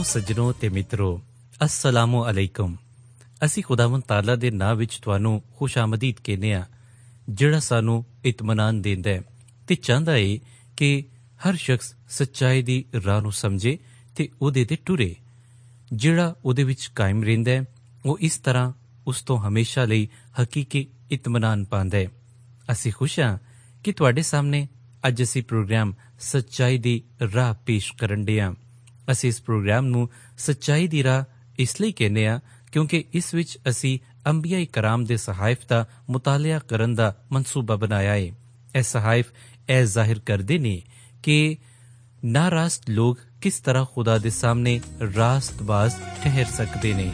ਸੱਜਣੋ ਤੇ ਮਿੱਤਰੋ, अस्सलामु अलैकुम। ਅਸੀਂ ਖੁਦਾਵੰਦ ਤਾਲਾ ਦੇ ਨਾਂ ਵਿੱਚ ਤੁਹਾਨੂੰ ਖੁਸ਼ ਆਮਦੀਦ ਕਹਿੰਦੇ ਹਾਂ, ਜਿਹੜਾ ਸਾਨੂੰ ਇਤਮਾਨਾਨ ਦਿੰਦਾ ਹੈ ਤੇ ਚਾਹੁੰਦਾ ਏ ਕਿ ਹਰ ਸ਼ਖਸ ਸੱਚਾਈ ਦੀ ਰਾਹ ਨੂੰ ਸਮਝੇ ਤੇ ਉਹਦੇ ਤੇ ਟੁਰੇ। ਜਿਹੜਾ ਉਹਦੇ ਵਿੱਚ ਕਾਇਮ ਰਹਿੰਦਾ ਹੈ ਉਹ ਇਸ ਤਰ੍ਹਾਂ ਉਸ ਤੋਂ ਹਮੇਸ਼ਾ ਲਈ ਹਕੀਕੀ ਇਤਮਾਨਾਨ ਪਾਉਂਦਾ ਹੈ। ਅਸੀਂ ਖੁਸ਼ ਹਾਂ ਕਿ ਤੁਹਾਡੇ ਸਾਹਮਣੇ ਅੱਜ ਅਸੀਂ ਪ੍ਰੋਗਰਾਮ ਸੱਚਾਈ ਦੀ ਰਾਹ ਪੇਸ਼ ਕਰਨ ਡੇ ਹਾਂ। ਅਸੀਂ ਇਸ ਪ੍ਰੋਗਰਾਮ ਨੂੰ ਸੱਚਾਈ ਦੀ ਰਾਹ ਇਸ ਲਈ ਕਹਿੰਦੇ ਹਾਂ ਕਿਉਂਕਿ ਇਸ ਵਿੱਚ ਅਸੀਂ ਅੰਬੀਆ ਕਰਾਮ ਦੇ ਸਹਾਇਫ ਦਾ ਮੁਤਾਲਿਆ ਕਰਨ ਦਾ ਮਨਸੂਬਾ ਬਣਾਇਆ ਹੈ। ਇਹ ਸਹਾਇਫ ਇਹ ਜ਼ਾਹਿਰ ਕਰਦੇ ਨੇ ਕਿ ਨਾਰਾਸਤ ਲੋਕ ਕਿਸ ਤਰ੍ਹਾਂ ਖੁਦਾ ਦੇ ਸਾਹਮਣੇ ਰਾਸਤਬਾਜ਼ ਠਹਿਰ ਸਕਦੇ ਨੇ।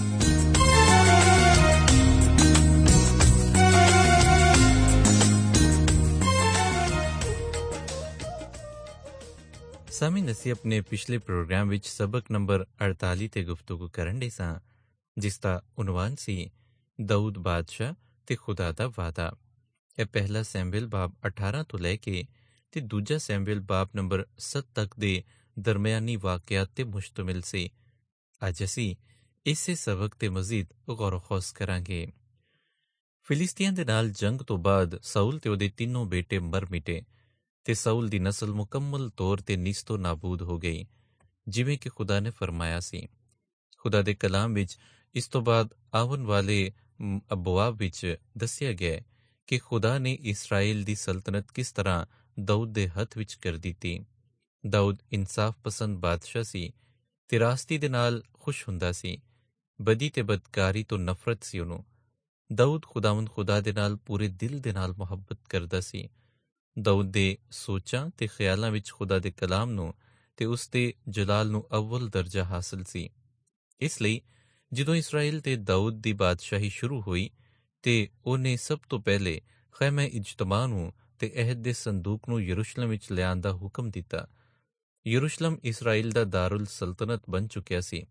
ਸਾਮੀਨ, ਅਸੀਂ ਆਪਣੇ ਪਿਛਲੇ ਪ੍ਰੋਗਰਾਮ ਵਿੱਚ ਸਬਕ ਨੰਬਰ 48 ਤੇ ਗੁਫ਼ਤਗੂ ਕਰਨ ਡੇ ਸਾਂ, ਜਿਸ ਦਾ ਉਨਵਾਨ ਸੀ ਦਾਊਦ ਬਾਦਸ਼ਾਹ ਤੇ ਖੁਦਾ ਦਾ ਵਾਅਦਾ। ਇਹ ਪਹਿਲਾ ਸੈਮੂਏਲ ਬਾਬ 18 ਤੋਂ ਲੈ ਕੇ ਤੇ ਦੂਜਾ ਸੈਮੂਏਲ ਬਾਬ ਨੰਬਰ 7 ਤੱਕ ਦੇ ਦਰਮਿਆਨੀ ਵਾਕਿਆਤ ਤੇ ਮੁਸ਼ਤਮਿਲ ਸੀ। ਅੱਜ ਅਸੀਂ ਇਸੇ ਸਬਕ ਤੇ ਮਜ਼ੀਦ ਗੌਰ ਖੋਸ ਕਰਾਂਗੇ। ਫਿਲਿਸਤੀਆਂ ਦੇ ਨਾਲ ਜੰਗ ਤੋਂ ਬਾਅਦ ਸਾਊਲ ਤੇ ਉਹਦੇ ਤਿੰਨੋਂ ਬੇਟੇ ਮਰ ਮਿਟੇ ਤੇ ਸਾਊਲ ਦੀ ਨਸਲ ਮੁਕੰਮਲ ਤੌਰ ਤੇ ਨਿਸਤੋ ਨਾਬੂਦ ਹੋ ਗਈ, ਜਿਵੇਂ ਕਿ ਖੁਦਾ ਨੇ ਫਰਮਾਇਆ ਸੀ। ਖੁਦਾ ਦੇ ਕਲਾਮ ਵਿੱਚ ਇਸ ਤੋਂ ਬਾਅਦ ਆਉਣ ਵਾਲੇ ਅਬਵਾਬ ਵਿੱਚ ਦੱਸਿਆ ਗਿਆ ਕਿ ਖੁਦਾ ਨੇ ਇਸਰਾਇਲ ਦੀ ਸਲਤਨਤ ਕਿਸ ਤਰ੍ਹਾਂ ਦਾਊਦ ਦੇ ਹੱਥ ਵਿੱਚ ਕਰ ਦਿੱਤੀ। ਦਾਊਦ ਇਨਸਾਫ ਪਸੰਦ ਬਾਦਸ਼ਾਹ ਸੀ ਤੇ ਰਾਸਤੀ ਦੇ ਨਾਲ ਖੁਸ਼ ਹੁੰਦਾ ਸੀ। ਬਦੀ ਤੇ ਬਦਕਾਰੀ ਤੋਂ ਨਫ਼ਰਤ ਸੀ ਉਹਨੂੰ। ਦਾਊਦ ਖੁਦਾ ਦੇ ਨਾਲ ਪੂਰੇ ਦਿਲ ਦੇ ਨਾਲ ਮੁਹੱਬਤ ਕਰਦਾ ਸੀ। ਦਾਊਦ ਦੇ ਸੋਚਾਂ ਤੇ ਖਿਆਲਾਂ ਵਿੱਚ ਖੁਦਾ ਦੇ ਕਲਾਮ ਨੂੰ ਤੇ ਉਸ ਦੇ ਜਲਾਲ ਨੂੰ ਅਵਲ ਦਰਜਾ ਹਾਸਲ ਸੀ। ਇਸ ਲਈ ਜਦੋਂ ਇਸਰਾਇਲ ਤੇ ਦਾਊਦ ਦੀ ਬਾਦਸ਼ਾਹੀ ਸ਼ੁਰੂ ਹੋਈ ਤੇ ਉਹਨੇ ਸਭ ਤੋਂ ਪਹਿਲੇ ਖੈਮੇ ਇਜਤਮਾ ਨੂੰ ਤੇ ਅਹਿਦ ਦੇ ਸੰਦੂਕ ਨੂੰ ਯਰੂਸ਼ਲਮ ਵਿੱਚ ਲਿਆਉਣ ਦਾ ਹੁਕਮ ਦਿੱਤਾ। ਯਰੂਸ਼ਲਮ ਇਸਰਾਇਲ ਦਾ ਦਾਰੁਲ ਸਲਤਨਤ ਬਣ ਚੁੱਕਿਆ ਸੀ।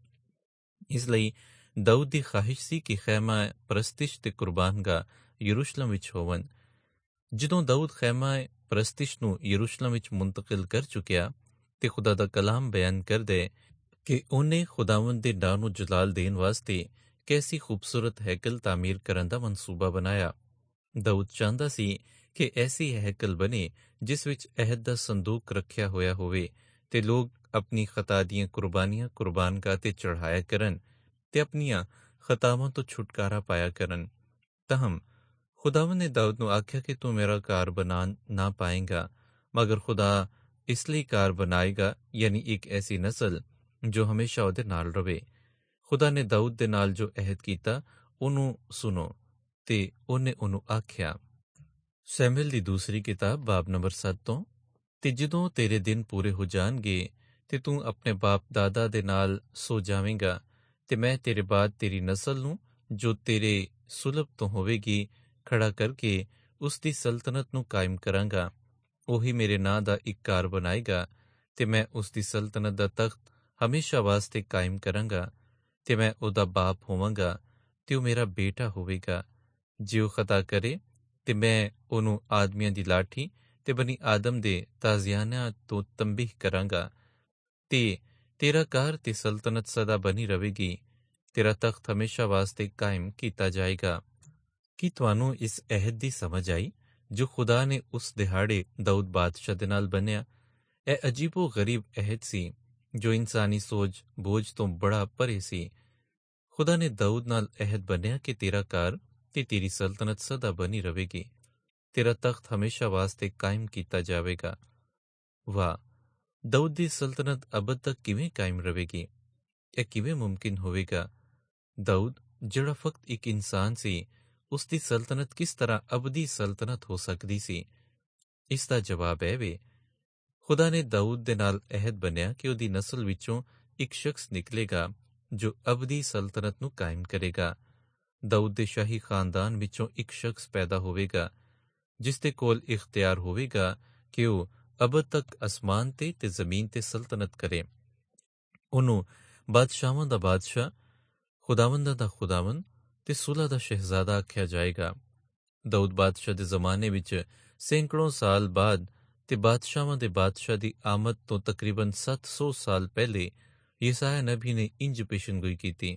ਇਸ ਲਈ ਦਾਊਦ ਦੀ ਖਾਹਿਸ਼ ਸੀ ਕਿ ਖੈਮਾ ਪ੍ਰਸਤਿਸ਼ ਤੇ ਕੁਰਬਾਨਗਾਹ ਯਰੂਸ਼ਲਮ ਵਿੱਚ ਹੋਵਨ। ਜਦੋਂ ਦਾਊਦ ਖੈਮਾ ਪ੍ਰਸਤਿਸ਼ ਨੂੰ ਯਰੂਸ਼ਲਮ ਵਿੱਚ ਮੁੰਤਕਿਲ ਕਰ ਚੁੱਕਿਆ ਤੇ ਖੁਦਾ ਦਾ ਕਲਾਮ ਬਿਆਨ ਕਰਦੇ ਕਿ ਉਹਨੇ ਖੁਦਾਵੰਦ ਦੇ ਨਾਂ ਨੂੰ ਜਲਾਲ ਦੇਣ ਵਾਸਤੇ ਕੈਸੀ ਖੂਬਸੂਰਤ ਹੈਕਲ ਤਾਮੀਰ ਕਰਨ ਦਾ ਮਨਸੂਬਾ ਬਣਾਇਆ। ਦਾਊਦ ਚਾਹੁੰਦਾ ਸੀ ਕਿ ਐਸੀ ਹੈਕਲ ਬਣੇ ਜਿਸ ਵਿੱਚ ਅਹਿਦ ਦਾ ਸੰਦੂਕ ਰੱਖਿਆ ਹੋਇਆ ਹੋਵੇ ਤੇ ਲੋਕ ਆਪਣੀ ਖਤਾ ਦੀਆਂ ਕੁਰਬਾਨੀਆਂ ਕੁਰਬਾਨਗਾਹ ਤੇ ਚੜ੍ਹਾਇਆ ਕਰਨ ਤੇ ਆਪਣੀਆਂ ਖਤਾਵਾਂ ਤੋਂ ਛੁਟਕਾਰਾ ਪਾਇਆ ਕਰਨ। ਤਾਹਮ ਖੁਦਾਵੰਦ ਨੇ ਦਾਊਦ ਨੂੰ ਆਖਿਆ ਕਿ ਤੂੰ ਮੇਰਾ ਘਰ ਬਣਾ ਨਾ ਪਾਏਗਾ, ਮਗਰ ਖੁਦਾ ਇਸ ਲਈ ਘਰ ਬਣਾਏਗਾ, ਯਾਨੀ ਇੱਕ ਐਸੀ ਨਸਲ ਜੋ ਹਮੇਸ਼ਾ ਉਹਦੇ ਨਾਲ ਰਵੇ। ਖੁਦਾ ਨੇ ਦਾਊਦ ਦੇ ਨਾਲ ਜੋ ਅਹਿਦ ਕੀਤਾ ਉਹਨੂੰ ਸੁਣੋ ਤੇ ਉਹਨੇ ਉਹਨੂੰ ਆਖਿਆ। ਸੈਮੂਏਲ ਦੀ ਦੂਸਰੀ ਕਿਤਾਬ ਬਾਬ ਨੰਬਰ 7 ਤੋਂ, ਤੇ ਜਦੋਂ ਤੇਰੇ ਦਿਨ ਪੂਰੇ ਹੋ ਜਾਣਗੇ ਤੇ ਤੂੰ ਆਪਣੇ ਬਾਪ ਦਾਦਾ ਦੇ ਨਾਲ ਸੋ ਜਾਵੇਂਗਾ ਤੇ ਮੈਂ ਤੇਰੇ ਬਾਅਦ ਤੇਰੀ ਨਸਲ ਨੂੰ ਜੋ ਤੇਰੇ ਸੁਲਬ ਤੋਂ ਹੋਵੇਗੀ ਖੜਾ ਕਰਕੇ ਉਸ ਦੀ ਸਲਤਨਤ ਨੂੰ ਕਾਇਮ ਕਰਾਂਗਾ। ਉਹੀ ਮੇਰੇ ਨਾਂ ਦਾ ਇੱਕ ਘਰ ਬਣਾਏਗਾ ਤੇ ਮੈਂ ਉਸ ਦੀ ਸਲਤਨਤ ਦਾ ਤਖਤ ਹਮੇਸ਼ਾ ਵਾਸਤੇ ਕਾਇਮ ਕਰਾਂਗਾ ਤੇ ਮੈਂ ਉਹਦਾ ਬਾਪ ਹੋਵਾਂਗਾ ਤੇ ਉਹ ਮੇਰਾ ਬੇਟਾ ਹੋਵੇਗਾ। ਜੇ ਉਹ ਖਤਾ ਕਰੇ ਤੇ ਮੈਂ ਉਹਨੂੰ ਆਦਮੀਆਂ ਦੀ ਲਾਠੀ ਤੇ ਬਨੀ ਆਦਮ ਦੇ ਤਾਜ਼ਿਆਨਿਆਂ ਤੋਂ ਤੰਬੀਹ ਕਰਾਂਗਾ ਤੇ ਤੇਰਾ ਘਰ ਤੇ ਸਲਤਨਤ ਸਦਾ ਬਣੀ ਰਹੇਗੀ। ਤੇਰਾ ਤਖਤ ਹਮੇਸ਼ਾ ਵਾਸਤੇ ਕਾਇਮ ਕੀਤਾ ਜਾਏਗਾ। ਕੀ ਤੁਹਾਨੂੰ ਇਸ ਅਹਿਦ ਦੀ ਸਮਝ ਆਈ ਜੋ ਖੁਦਾ ਨੇ ਉਸ ਦਿਹਾੜੇ ਦਾਊਦ ਬਾਦਸ਼ਾਹ ਦੇ ਨਾਲ ਬੰਨਿਆ? ਇਹ ਅਜੀਬੋ ਗਰੀਬ ਅਹਿਦ ਸੀ ਜੋ ਇਨਸਾਨੀ ਸੋਚ ਬੋਝ ਤੋਂ ਬੜਾ ਪਰੇ ਸੀ। ਖੁਦਾ ਨੇ ਦਾਊਦ ਨਾਲ ਅਹਿਦ ਬੰਨਿਆ ਕਿ ਤੇਰਾ ਘਰ ਤੇ ਤੇਰੀ ਸਲਤਨਤ ਸਦਾ ਬਣੀ ਰਹੇਗੀ, ਤੇਰਾ ਤਖਤ ਹਮੇਸ਼ਾ ਵਾਸਤੇ ਕਾਇਮ ਕੀਤਾ ਜਾਵੇਗਾ। ਵਾਹ! ਦਾਊਦ ਦੀ ਸਲਤਨਤ ਅਬਦ ਤੱਕ ਕਿਵੇਂ ਕਾਇਮ ਰਹੇਗੀ? ਇਹ ਕਿਵੇਂ ਮੁਮਕਿਨ ਹੋਵੇਗਾ? ਦਾਊਦ ਜਿਹੜਾ ਫਕਤ ਇੱਕ ਇਨਸਾਨ ਸੀ, ਉਸ ਦੀ ਸਲਤਨਤ ਕਿਸ ਤਰ੍ਹਾਂ ਅਬਦੀ ਸਲਤਨਤ ਹੋ ਸਕਦੀ ਸੀ? ਇਸ ਦਾ ਜਵਾਬ ਇਹ ਵੇ, ਖੁਦਾ ਨੇ ਦਾਊਦ ਦੇ ਨਾਲ ਅਹਿਦ ਬੰਨਿਆ ਕਿ ਉਹਦੀ ਨਸਲ ਵਿੱਚੋਂ ਇੱਕ ਸ਼ਖਸ ਨਿਕਲੇਗਾ ਜੋ ਅਬਦੀ ਸਲਤਨਤ ਨੂੰ ਕਾਇਮ ਕਰੇਗਾ। ਦਾਊਦ ਦੇ ਸ਼ਾਹੀ ਖਾਨਦਾਨ ਵਿੱਚੋਂ ਇੱਕ ਸ਼ਖਸ ਪੈਦਾ ਹੋਵੇਗਾ ਜਿਸ ਦੇ ਕੋਲ ਇਖਤਿਆਰ ਹੋਵੇਗਾ ਕਿ ਉਹ ਅਬਦ ਤੱਕ ਅਸਮਾਨ ਤੇ ਜ਼ਮੀਨ ਤੇ ਸਲਤਨਤ ਕਰੇ। ਉਹਨੂੰ ਬਾਦਸ਼ਾਹਾਂ ਦਾ ਬਾਦਸ਼ਾਹ, ਖੁਦਾਵੰਦਾਂ ਦਾ ਖੁਦਾਵੰਦ ਤੇ ਸੁਲ੍ਹਾ ਦਾ ਸ਼ਹਿਜ਼ਾਦਾ ਆਖਿਆ ਜਾਏਗਾ। ਦਾਊਦ ਬਾਦਸ਼ਾਹ ਦੇ ਜ਼ਮਾਨੇ ਵਿੱਚ ਸੈਂਕੜੋਂ ਸਾਲ ਬਾਅਦ ਤੇ ਬਾਦਸ਼ਾਹਾਂ ਦੇ ਬਾਦਸ਼ਾਹ ਦੀ ਆਮਦ ਤੋਂ ਤਕਰੀਬਨ 700 ਸਾਲ ਪਹਿਲੇ ਯਸਾਇਆ ਨਬੀ ਨੇ ਇੰਜ ਪੇਸ਼ਨਗੋਈ ਕੀਤੀ,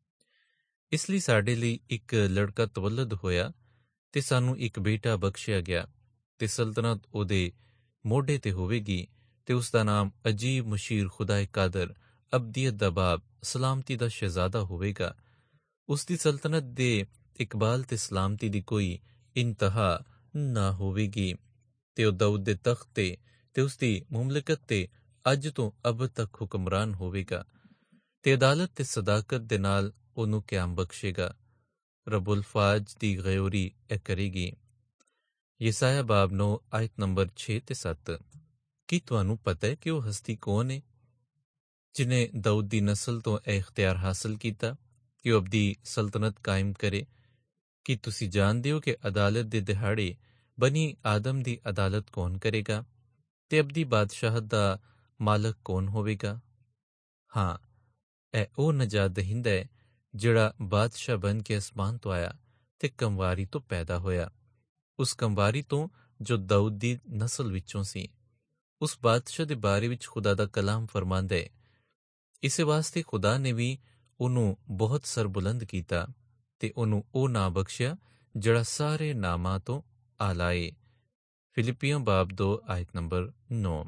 ਇਸ ਲਈ ਸਾਡੇ ਲਈ ਇੱਕ ਲੜਕਾ ਤਵੱਲਦ ਹੋਇਆ ਤੇ ਸਾਨੂੰ ਇੱਕ ਬੇਟਾ ਬਖਸ਼ਿਆ ਗਿਆ, ਤੇ ਸਲਤਨਤ ਉਹਦੇ ਮੋਢੇ ਤੇ ਹੋਵੇਗੀ, ਤੇ ਉਸ ਦਾ ਨਾਮ ਅਜੀਬ, ਮਸ਼ੀਰ, ਖੁਦਾਏ ਕਾਦਰ, ਅਬਦੀਅਤ ਦਾ ਬਾਪ, ਸਲਾਮਤੀ ਦਾ ਸ਼ਹਿਜ਼ਾਦਾ ਹੋਵੇਗਾ। ਉਸ ਦੀ ਸਲਤਨਤ ਦੇ ਇਕਬਾਲ ਤੇ ਸਲਾਮਤੀ ਦੀ ਕੋਈ ਇੰਤਹਾ ਨਾ ਹੋਵੇਗੀ, ਤੇ ਉਹ ਦਾਊਦ ਦੇ ਤਖਤ ਤੇ ਉਸ ਦੀ ਮੁਮਲਕਤ ਤੇ ਅੱਜ ਤੋਂ ਅਬਦ ਤੱਕ ਹੁਕਮਰਾਨ ਹੋਵੇਗਾ, ਤੇ ਅਦਾਲਤ ਤੇ ਸਦਾਕਤ ਦੇ ਨਾਲ ਉਹਨੂੰ ਕਿਆਮ ਬਖਸ਼ੇਗਾ। ਰੱਬੁਲ ਫਾਜ ਦੀ ਗਯੂਰੀ ਇਹ ਕਰੇਗੀ। ਯਸਾਇਆ ਬਾਬ 9 ਆਇਤ ਨੰਬਰ 6 ਤੇ 7। ਕੀ ਤੁਹਾਨੂੰ ਪਤਾ ਹੈ ਕਿ ਉਹ ਹਸਤੀ ਕੌਣ ਹੈ ਜਿਨੇ ਦਾਊਦ ਦੀ ਨਸਲ ਤੋਂ ਇਹ ਇਖਤਿਆਰ ਹਾਸਲ ਕੀਤਾ ਕਿ ਉਹ ਆਪਦੀ ਸਲਤਨਤ ਕਾਇਮ ਕਰੇ? ਕੀ ਤੁਸੀਂ ਜਾਣਦੇ ਹੋ ਕਿ ਅਦਾਲਤ ਦੇ ਦਿਹਾੜੇ ਬਨੀ ਆਦਮ ਦੀ ਅਦਾਲਤ ਕੌਣ ਕਰੇਗਾ ਤੇ ਅਬਦੀ ਬਾਦਸ਼ਾਹਤ ਦਾ ਮਾਲਕ ਕੌਣ ਹੋਵੇਗਾ? ਹਾਂ, ਇਹ ਉਹ ਨਜਾਤ ਦਹਿੰਦਾ ਹੈ ਜਿਹੜਾ ਬਾਦਸ਼ਾਹ ਬਣ ਕੇ ਅਸਮਾਨ ਤੋਂ ਆਇਆ ਤੇ ਕੰਵਾਰੀ ਤੋਂ ਪੈਦਾ ਹੋਇਆ, ਉਸ ਕੰਵਾਰੀ ਤੋਂ ਜੋ ਦਾਊਦ ਦੀ ਨਸਲ ਵਿੱਚੋਂ ਸੀ। ਉਸ ਬਾਦਸ਼ਾਹ ਦੇ ਬਾਰੇ ਵਿੱਚ ਖੁਦਾ ਦਾ ਕਲਾਮ ਫਰਮਾਂਦਾ ਹੈ, ਇਸੇ ਵਾਸਤੇ ਖੁਦਾ ਨੇ ਵੀ ਉਹਨੂੰ ਬਹੁਤ ਸਰਬੁਲੰਦ ਕੀਤਾ ਤੇ ਉਹਨੂੰ ਉਹ ਨਾਂ ਬਖਸ਼ਿਆ ਜਿਹੜਾ ਸਾਰੇ ਨਾਮਾਂ ਤੋਂ ਆਲਾ ਏ। ਫਿਲਿੱਪੀਆਂ ਬਾਬ 2 ਆਇਤ ਨੰਬਰ 9।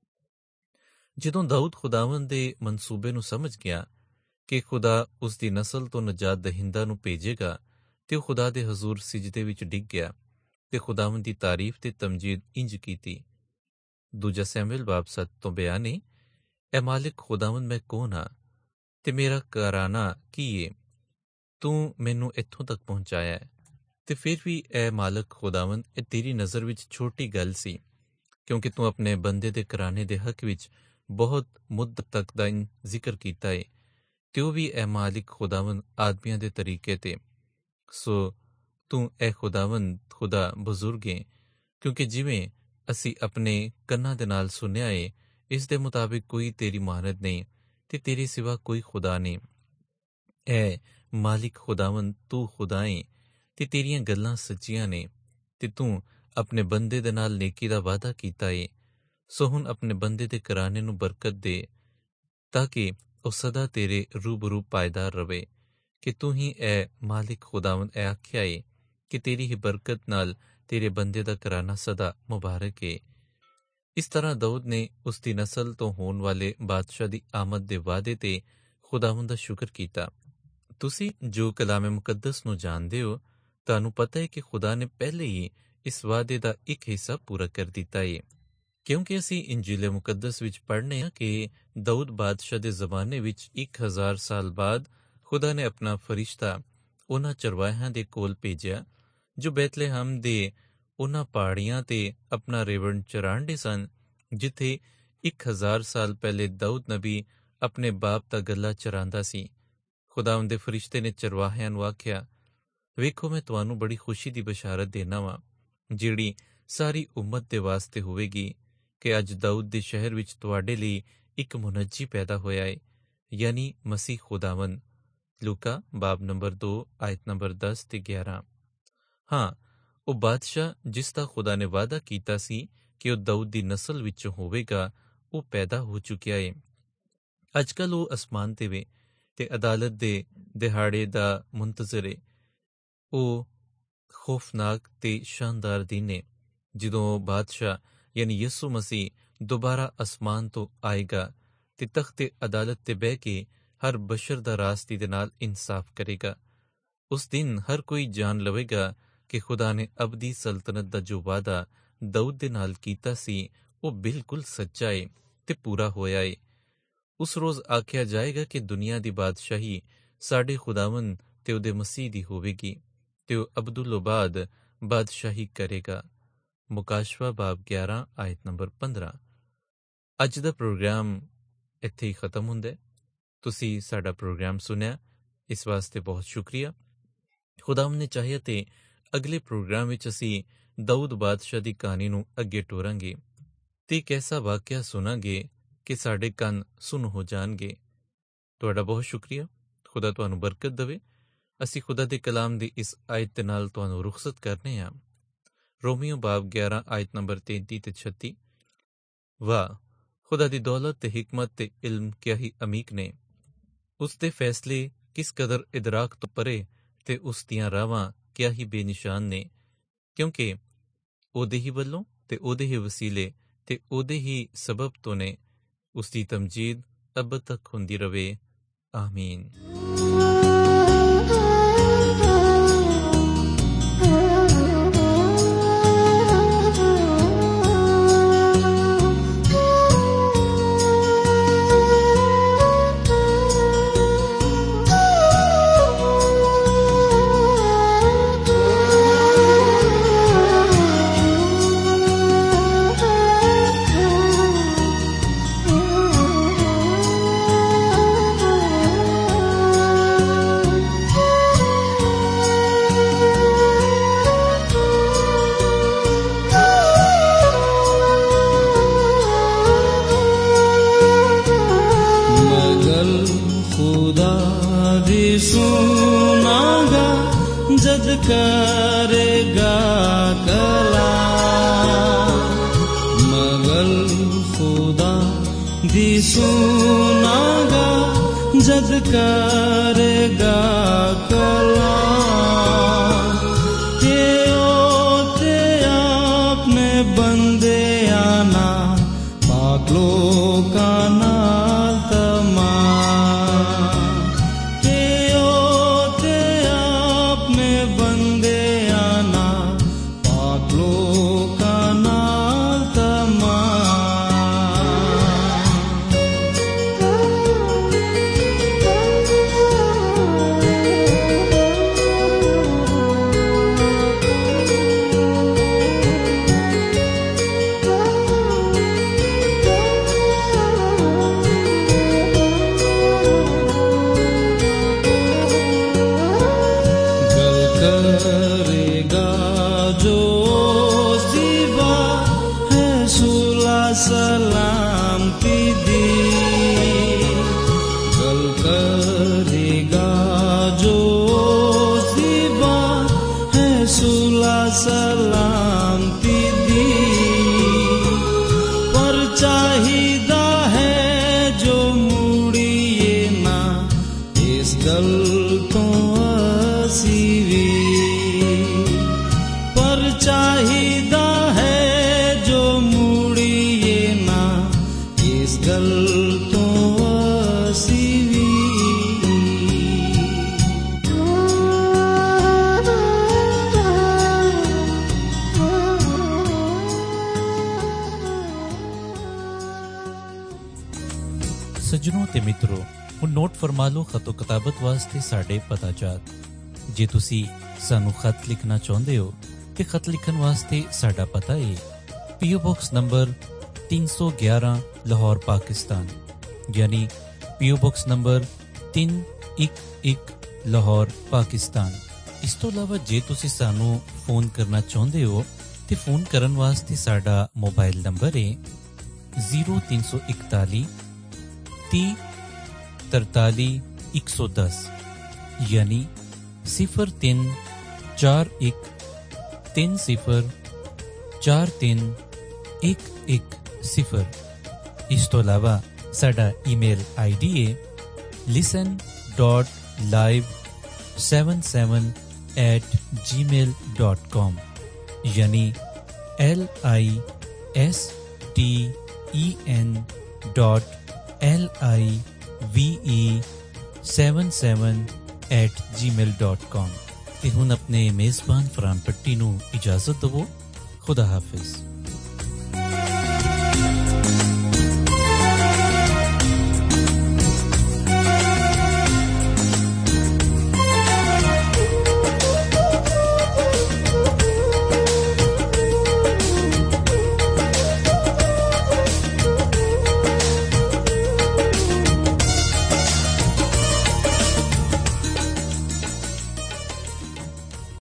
ਜਦੋਂ ਦਾਊਦ ਖੁਦਾਵੰਦ ਦੇ ਮਨਸੂਬੇ ਨੂੰ ਸਮਝ ਗਿਆ ਕਿ ਖੁਦਾ ਉਸ ਦੀ ਨਸਲ ਤੋਂ ਨਜਾਤ ਦਹਿੰਦਾ ਨੂੰ ਭੇਜੇਗਾ, ਤੇ ਉਹ ਖੁਦਾ ਦੇ ਹਜ਼ੂਰ ਸਿਜਦੇ ਵਿੱਚ ਡਿੱਗ ਗਿਆ ਤੇ ਖੁਦਾਵੰਦ ਦੀ ਤਾਰੀਫ ਤੇ ਤਮਜੀਦ ਇੰਜ ਕੀਤੀ। ਦੂਜਾ ਸੈਮੂਅਲ ਬਾਬ 7 ਤੋਂ ਬਿਆਨ ਏ, ਐ ਮਾਲਿਕ ਖੁਦਾਵੰਦ, ਮੈਂ ਕੌਣ ਹਾਂ ਤੇ ਮੇਰਾ ਘਰਾਨਾ ਕੀ ਏ? ਤੂੰ ਮੈਨੂੰ ਇੱਥੋਂ ਤੱਕ ਪਹੁੰਚਾਇਆ ਹੈ। ਤੇ ਫਿਰ ਵੀ ਐ ਮਾਲਕ ਖੁਦਾਵੰਦ, ਇਹ ਤੇਰੀ ਨਜ਼ਰ ਵਿੱਚ ਛੋਟੀ ਗੱਲ ਸੀ, ਕਿਉਂਕਿ ਤੂੰ ਆਪਣੇ ਬੰਦੇ ਦੇ ਘਰਾਨੇ ਦੇ ਹੱਕ ਵਿੱਚ ਬਹੁਤ ਮੁੱਦਤ ਤੱਕ ਦਾ ਜ਼ਿਕਰ ਕੀਤਾ ਏ, ਤੇ ਉਹ ਵੀ ਐ ਮਾਲਿਕ ਖੁਦਾਵੰਦ ਆਦਮੀਆਂ ਦੇ ਤਰੀਕੇ ਤੇ। ਸੋ ਤੂੰ ਐ ਖੁਦਾਵੰਦ ਖੁਦਾ ਬਜ਼ੁਰਗ ਏ, ਕਿਉਂਕਿ ਜਿਵੇਂ ਅਸੀਂ ਆਪਣੇ ਕੰਨਾਂ ਦੇ ਨਾਲ ਸੁਣਿਆ ਏ, ਇਸ ਦੇ ਮੁਤਾਬਿਕ ਕੋਈ ਤੇਰੀ ਮਾਨਤ ਨਹੀਂ ਤੇ ਤੇਰੇ ਸਿਵਾ ਕੋਈ ਖੁਦਾ ਨਹੀਂ। ਐ ਮਾਲਿਕ ਖੁਦਾਵੰਦ, ਤੂੰ ਖੁਦਾ ਏ ਤੇ ਤੇਰੀਆਂ ਗੱਲਾਂ ਸੱਚੀਆਂ ਨੇ, ਤੇ ਤੂੰ ਆਪਣੇ ਬੰਦੇ ਦੇ ਨਾਲ ਨੇਕੀ ਦਾ ਵਾਅਦਾ ਕੀਤਾ ਏ। ਸੋ ਹੁਣ ਆਪਣੇ ਬੰਦੇ ਦੇ ਘਰਾਨੇ ਨੂੰ ਬਰਕਤ ਦੇ, ਤਾਂ ਕਿ ਉਹ ਸਦਾ ਤੇਰੇ ਰੂਬਰੂ ਪਾਇਦਾਰ ਰਵੇ, ਕਿ ਤੂੰ ਹੀ ਐ ਮਾਲਿਕ ਖੁਦਾਵੰਦ ਐ ਆਖਿਆ ਏ ਕਿ ਤੇਰੀ ਹੀ ਬਰਕਤ ਨਾਲ ਤੇਰੇ ਬੰਦੇ ਦਾ ਘਰਾਨਾ ਸਦਾ ਮੁਬਾਰਕ ਏ। ਇਸ ਤਰ੍ਹਾਂ ਦਾਊਦ ਨੇ ਉਸ ਦੀ ਨਸਲ ਤੋਂ ਹੋਣ ਵਾਲੇ ਬਾਦਸ਼ਾਹ ਦੀ ਆਮਦ ਦੇ ਵਾਅਦੇ ਤੇ ਖੁਦਾਵੰਦ ਦਾ ਸ਼ੁਕਰ ਕੀਤਾ। ਤੁਸੀਂ ਜੋ ਕਲਾਮੇ ਮੁਕੱਦਸ ਨੂੰ ਜਾਣਦੇ ਹੋ, ਤੁਹਾਨੂੰ ਪਤਾ ਹੈ ਕਿ ਖੁਦਾ ਨੇ ਪਹਿਲੇ ਹੀ ਇਸ ਵਾਅਦੇ ਦਾ ਇੱਕ ਹਿੱਸਾ ਪੂਰਾ ਕਰ ਦਿੱਤਾ ਏ, ਕਿਉਂਕਿ ਅਸੀਂ ਇੰਜੀਲ ਮੁਕੱਦਸ ਵਿੱਚ ਪੜ੍ਹਨੇ ਹਾਂ ਕਿ ਦਾਊਦ ਬਾਦਸ਼ਾਹ ਦੇ ਜ਼ਮਾਨੇ ਵਿੱਚ 1000 ਸਾਲ ਬਾਅਦ ਖੁਦਾ ਨੇ ਆਪਣਾ ਫਰਿਸ਼ਤਾ ਉਹਨਾਂ ਚਰਵਾਹਿਆਂ ਦੇ ਕੋਲ ਭੇਜਿਆ ਜੋ ਬੈਤਲਹਮ ਦੇ ਉਹਨਾਂ ਪਹਾੜੀਆਂ ਤੇ ਆਪਣਾ ਰੇਵਣ ਚਰਾਂਡੇ ਸਨ, ਜਿੱਥੇ 1000 ਸਾਲ ਪਹਿਲੇ ਦਾਊਦ ਨਬੀ ਆਪਣੇ ਬਾਪ ਦਾ ਗੱਲਾ ਚਰਾਂਦਾ ਸੀ। ਖੁਦਾਵੰਦ ਦੇ ਫਰਿਸ਼ਤੇ ਨੇ ਚਰਵਾਹਿਆਂ ਨੂੰ ਆਖਿਆ, ਵੇਖੋ, ਮੈਂ ਤੁਹਾਨੂੰ ਬੜੀ ਖੁਸ਼ੀ ਦੀ ਬਸ਼ਾਰਤ ਦੇਣਾ ਵਾਂ, ਜਿਹੜੀ ਸਾਰੀ ਉਮਤ ਦੇ ਵਾਸਤੇ ਹੋਵੇਗੀ, ਕਿ ਅੱਜ ਦਾਊਦ ਦੇ ਸ਼ਹਿਰ ਵਿੱਚ ਤੁਹਾਡੇ ਲਈ ਇੱਕ ਮੁਨੱਜੀ ਪੈਦਾ ਹੋਇਆ ਏ, ਯਾਨੀ ਮਸੀਹ ਖੁਦਾਵੰਦ। ਲੂਕਾ ਬਾਬ ਨੰਬਰ 2 ਆਇਤ ਨੰਬਰ 10 ਤੇ 11। ਹਾਂ, ਉਹ ਬਾਦਸ਼ਾਹ ਜਿਸ ਦਾ ਖੁਦਾ ਨੇ ਵਾਅਦਾ ਕੀਤਾ ਸੀ ਕਿ ਉਹ ਦਾਊਦ ਦੀ ਨਸਲ ਵਿੱਚੋਂ ਹੋਵੇਗਾ, ਉਹ ਪੈਦਾ ਹੋ ਚੁੱਕਿਆ ਏ। ਅੱਜ ਕੱਲ੍ਹ ਉਹ ਅਸਮਾਨ ਤੇ ਵੇ ਤੇ ਅਦਾਲਤ ਦੇ ਦਿਹਾੜੇ ਦਾ ਮੁੰਤਜ਼ਰ ਏ। ਉਹ ਖੌਫਨਾਕ ਤੇ ਸ਼ਾਨਦਾਰ ਦਿਨ ਏ ਜਦੋਂ ਬਾਦਸ਼ਾਹ ਯਾਨੀ ਯਿਸੂ ਮਸੀਹ ਦੁਬਾਰਾ ਅਸਮਾਨ ਤੋਂ ਆਏਗਾ ਤੇ ਤਖਤੇ ਅਦਾਲਤ ਤੇ ਬਹਿ ਕੇ ਹਰ ਬਸ਼ਰ ਦਾ ਰਾਸਤੀ ਦੇ ਨਾਲ ਇਨਸਾਫ ਕਰੇਗਾ। ਉਸ ਦਿਨ ਹਰ ਕੋਈ ਜਾਣ ਲਵੇਗਾ ਕਿ ਖੁਦਾ ਨੇ ਅਬਦੀ ਸਲਤਨਤ ਦਾ ਜੋ ਵਾਅਦਾ ਦਾਊਦ ਦੇ ਨਾਲ ਕੀਤਾ ਸੀ, ਉਹ ਬਿਲਕੁਲ ਸੱਚਾ ਏ ਤੇ ਪੂਰਾ ਹੋਇਆ ਏ। ਉਸ ਰੋਜ਼ ਆਖਿਆ ਜਾਏਗਾ ਕਿ ਦੁਨੀਆ ਦੀ ਬਾਦਸ਼ਾਹੀ ਸਾਡੇ ਖੁਦਾਵੰਦ ਤੇ ਉਹਦੇ ਮਸੀਹ ਦੀ ਹੋਵੇਗੀ, ਤੇ ਉਹ ਅਬਦੁੱਲੋਂ ਬਾਅਦ ਬਾਦਸ਼ਾਹੀ ਕਰੇਗਾ। ਮੁਕਾਸ਼ਵਾ ਬਾਬ 11 ਆਇਤ ਨੰਬਰ 15। ਅੱਜ ਦਾ ਪ੍ਰੋਗਰਾਮ ਇੱਥੇ ਹੀ ਖਤਮ ਹੁੰਦਾ। ਤੁਸੀਂ ਸਾਡਾ ਪ੍ਰੋਗਰਾਮ ਸੁਣਿਆ, ਇਸ ਵਾਸਤੇ ਬਹੁਤ ਸ਼ੁਕਰੀਆ। ਖੁਦਾਵੰਦ ਨੇ ਚਾਹਿਆ ਤੇ ਅਗਲੇ ਪ੍ਰੋਗਰਾਮ ਵਿੱਚ ਅਸੀਂ ਦਾਊਦ ਬਾਦਸ਼ਾਹ ਦੀ ਕਹਾਣੀ ਨੂੰ ਅੱਗੇ ਟੋਰਾਂਗੇ ਤੇ ਇੱਕ ਐਸਾ ਵਾਕਿਆ ਸੁਣਾਂਗੇ ਕਿ ਸਾਡੇ ਕੰਨ ਸੁੰਨ ਹੋ ਜਾਣਗੇ। ਤੁਹਾਡਾ ਬਹੁਤ ਸ਼ੁਕਰੀਆ। ਖੁਦਾ ਤੁਹਾਨੂੰ ਬਰਕਤ ਦੇਵੇ। ਅਸੀਂ ਖੁਦਾ ਦੇ ਕਲਾਮ ਦੀ ਇਸ ਆਇਤ ਦੇ ਨਾਲ ਤੁਹਾਨੂੰ ਰੁਖਸਤ ਕਰਨੇ ਹਾਂ। ਰੋਮੀਓ ਬਾਬ 11 ਆਇਤ ਨੰਬਰ 33 ਤੇ 36। ਵਾਹ, खुदा दी दौलत ते हिकमत ते इल्म क्या ही अमीक ने, उस दे फैसले किस कदर इदराक तो परे ते उस दियां रावां क्या ही बेनिशान ने, क्योंकि ओदे ही वल्लों ते ओदे ही वसीले ते ओदे ही सबब तो ने उसकी तमजीद अब तक हुंदी रवे। आमीन। करेगा कला मगर खुदा दी सुनागा जद करेगा कला के ओते आपने बंदे आना पागलो का नाल तमा सज्जनों ते मित्रों, हुण नोट फरमा लो खतो किताबत वास्ते साडे पता चात। जे तुसी सानू खत लिखना चाहुंदे हो ते खत लिखण वास्ते साडा पता है P O box number 311 Lahore Pakistan, यानी P O box number 311 Lahore Pakistan. इस तो इलावा जे तुसी सानू फोन करना चाहुंदे हो ते फोन करन वास्ते साडा मोबाइल नंबर है 0341 30 43 110, यानी 03 41 30 43 110। इस तो इलावा साडा ईमेल आईडी है listen.live77@gmail.com, यानी LISTENLIVE77@gmail.com। ते हुण अपने मेजबान फरहान पट्टी नू इजाजत दवो। खुदा हाफिज।